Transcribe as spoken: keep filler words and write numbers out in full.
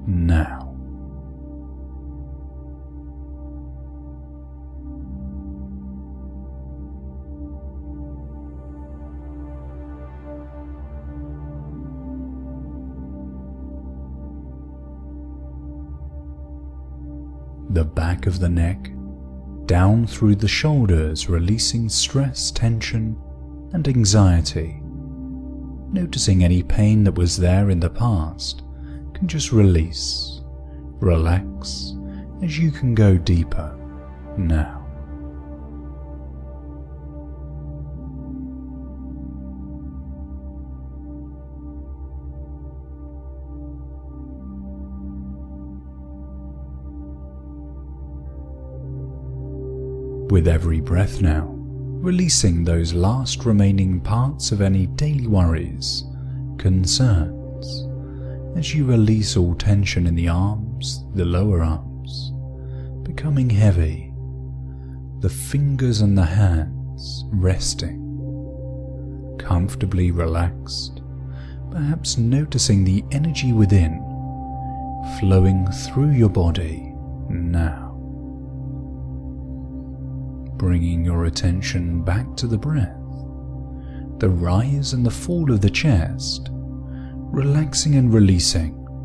now. The back of the neck, down through the shoulders, releasing stress, tension, and anxiety. Noticing any pain that was there in the past can just release, relax, as you can go deeper now. With every breath now, releasing those last remaining parts of any daily worries, concerns, as you release all tension in the arms, the lower arms, becoming heavy, the fingers and the hands resting, comfortably relaxed, perhaps noticing the energy within flowing through your body now. Bringing your attention back to the breath, the rise and the fall of the chest, relaxing and releasing